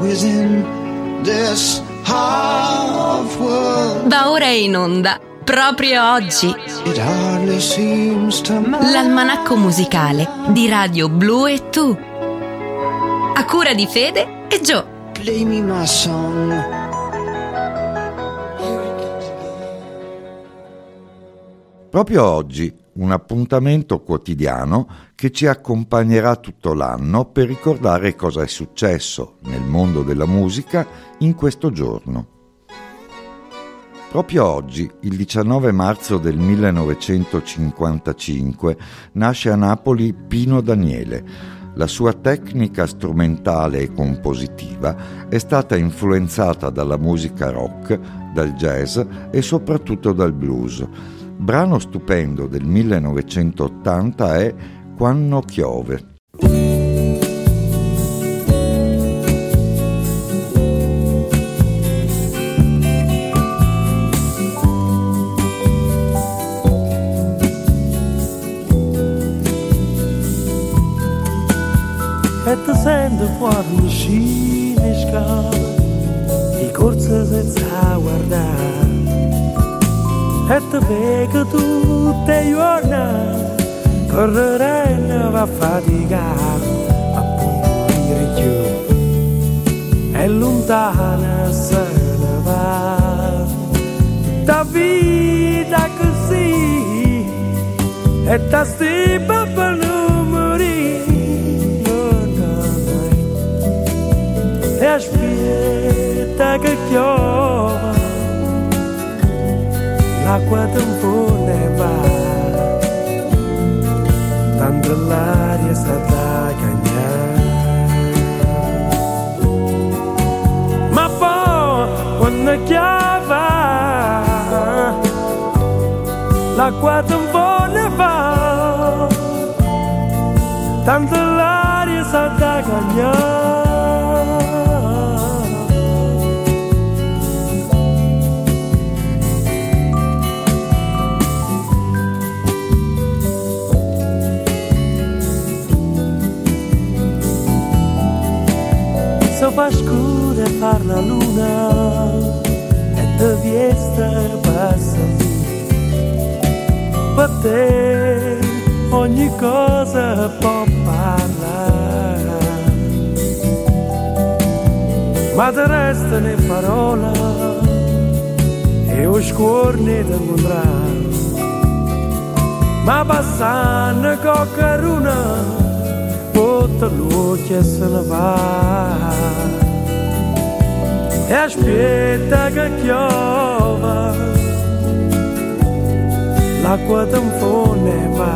within this half world. Va ora in onda, proprio oggi, It hardly seems to matter. l'almanacco musicale di Radio Blu e Tu, a cura di Fede e Gio. Play me my song. Proprio oggi un appuntamento quotidiano che ci accompagnerà tutto l'anno per ricordare cosa è successo nel mondo della musica in questo giorno. Proprio oggi, il 19 marzo del 1955, nasce a Napoli Pino Daniele. La sua tecnica strumentale e compositiva è stata influenzata dalla musica rock, dal jazz e soprattutto dal blues. Brano stupendo del 1980 è Quanno chiove. E ti sento fuori uscire scale, di corsa senza guardare. E ti vedo tutte le giornate, correre ne va a faticare, appunto dire giù, è lontana se ne va. Tutta vita così, e ti stima per non morire, e aspetta che piova, l'acqua tempo ne va, tanto l'aria sta da cagnare. Ma poi quando chiava, l'acqua tempo ne va, tanto l'aria sta da cagnare. Fa scura far la luna e te viesta passa lì. Per te ogni cosa può parlare, ma te resta le parole e o scorne da incontrare. Ma passando coccaruna tutta luce se ne va, e aspetta che piova, l'acqua tempo ne va,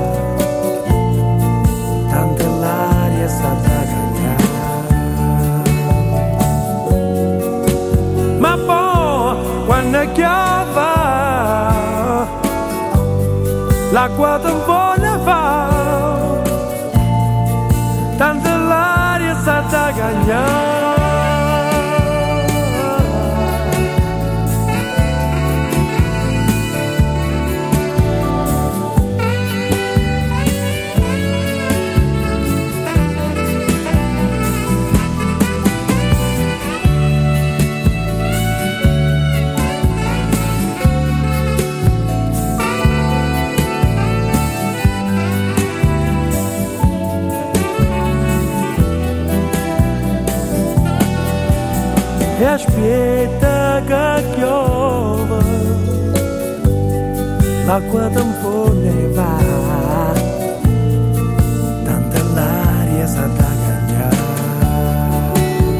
tanto l'aria sta da cagnare. Ma poi quando piova, l'acqua tempo ne va, tanto l'aria sta da cagnare. E aspetta che piova, l'acqua tempo ne va, tanto l'aria sta da cagnare.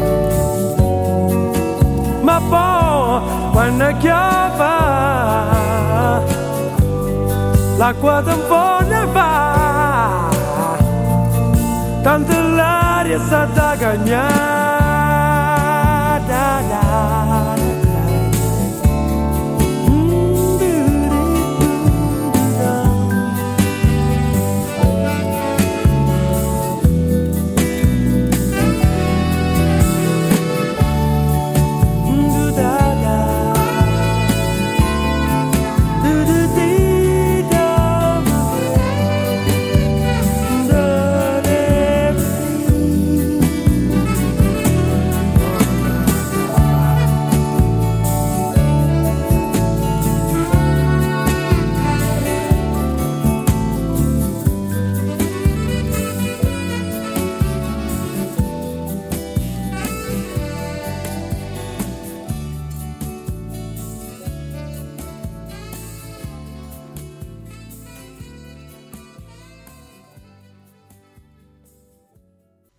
Ma poi quando piova, l'acqua tempo ne va, tanto l'aria sta da cagnare.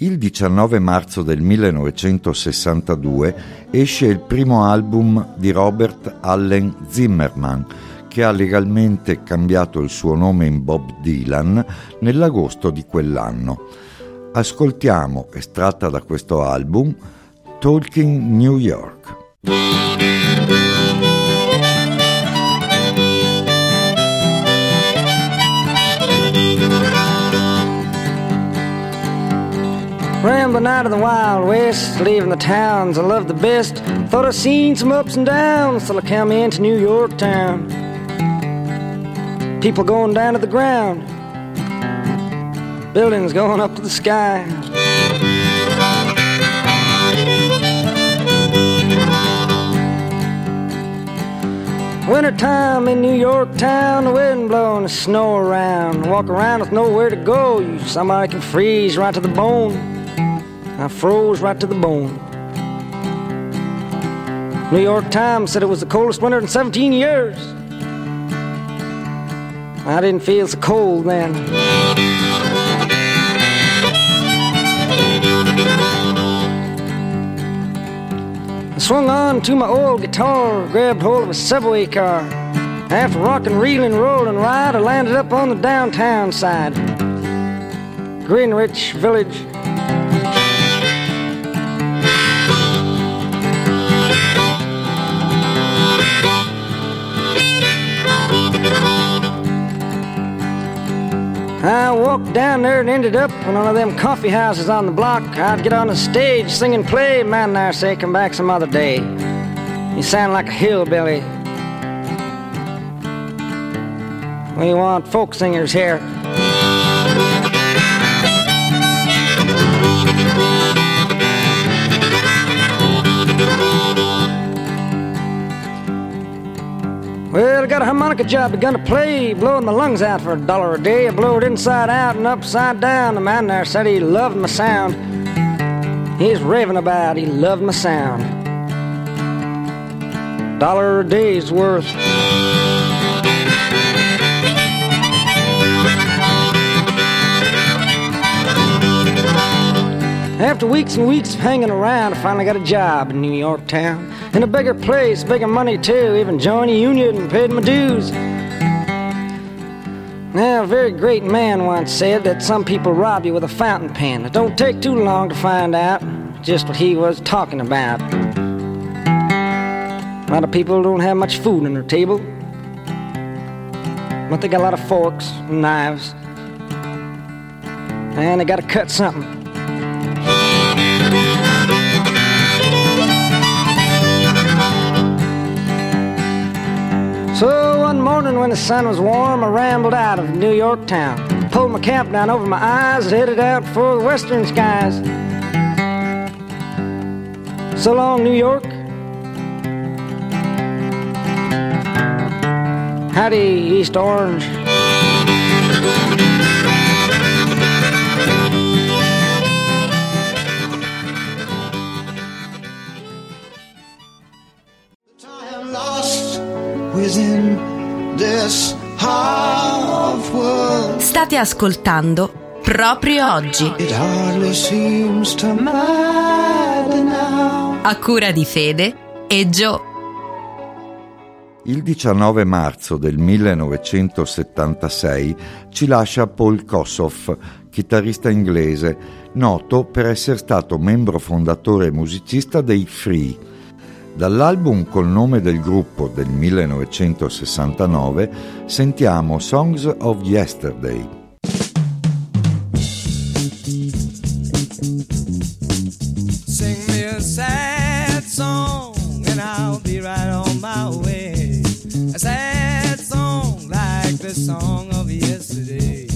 Il 19 marzo del 1962 esce il primo album di Robert Allen Zimmerman, che ha legalmente cambiato il suo nome in Bob Dylan nell'agosto di quell'anno. Ascoltiamo, estratta da questo album, Talking New York. Rambling out of the Wild West, leaving the towns I love the best. Thought I'd seen some ups and downs till I come into New York town. People going down to the ground, buildings going up to the sky. Wintertime in New York town, the wind blowing the snow around. Walk around with nowhere to go, somebody can freeze right to the bone. I froze right to the bone. New York Times said it was the coldest winter in 17 years. I didn't feel so cold then. I swung on to my old guitar, grabbed hold of a subway car. After rocking, reeling, rolling ride, I landed up on the downtown side. Greenwich Village. I walked down there and ended up in one of them coffee houses on the block. I'd get on the stage, sing and play. Man, there say, come back some other day. You sound like a hillbilly. We want folk singers here. Well, I got a harmonica job begun to play, blowing my lungs out for $1 a day. I blow it inside out and upside down. The man there said he loved my sound. He's raving about he loved my sound. $1 a day's worth. After weeks and weeks of hanging around, I finally got a job in New York town. In a bigger place, bigger money too, even joined a union and paid my dues. Now, a very great man once said that some people rob you with a fountain pen. It don't take too long to find out just what he was talking about. A lot of people don't have much food on their table, but they got a lot of forks and knives, and they gotta cut something. So one morning when the sun was warm, I rambled out of New York town. Pulled my cap down over my eyes and headed out for the western skies. So long, New York. Howdy, East Orange. Within this half world, State ascoltando Proprio Oggi, it hardly seems to matter now. a cura di Fede e Gio. Il 19 marzo del 1976 ci lascia Paul Kossoff, chitarrista inglese, noto per essere stato membro fondatore e musicista dei Free. Dall'album col nome del gruppo del 1969 sentiamo Songs of Yesterday. Sing me a sad song and I'll be right on my way. A sad song like the song of yesterday.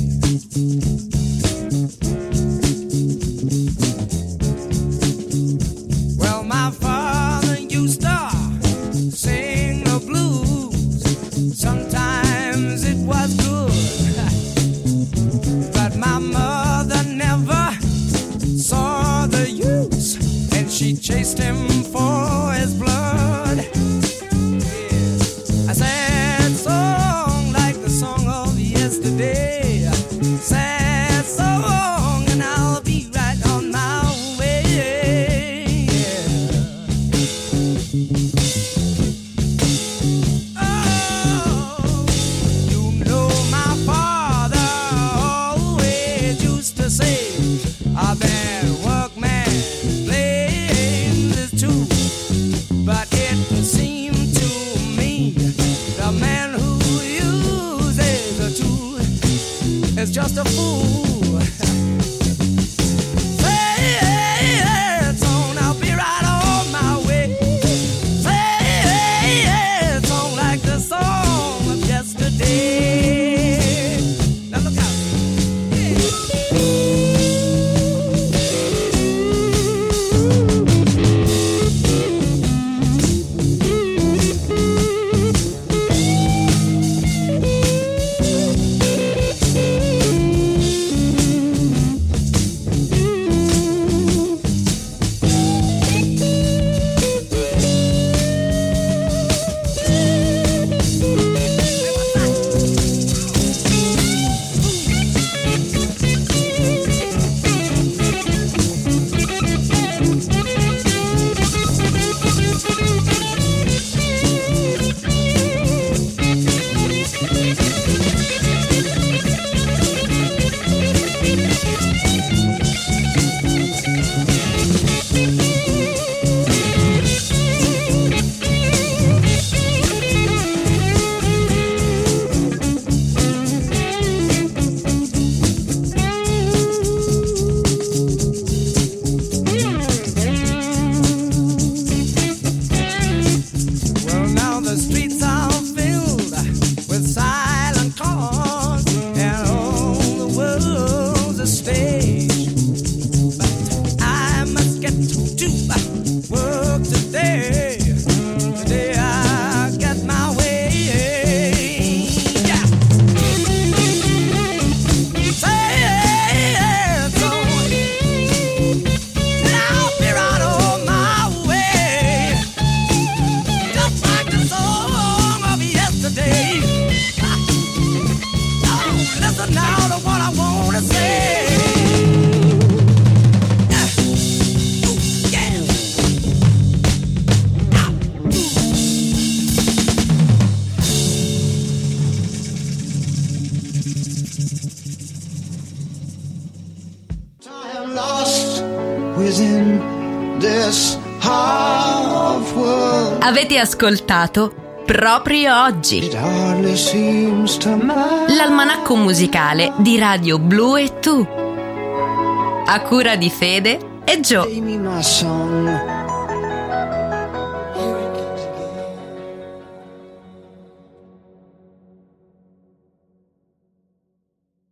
Well, my father used to sing the blues. Sometimes it was good, but my mother never saw the use, and she chased him for his blood. A sad song like the song of yesterday. Sad song, and I'll be right on my I am lost within this half world. Avete ascoltato proprio oggi It hardly seems to matter. l'almanacco musicale di Radio Blu e Tu, a cura di Fede e Gio. Play me my song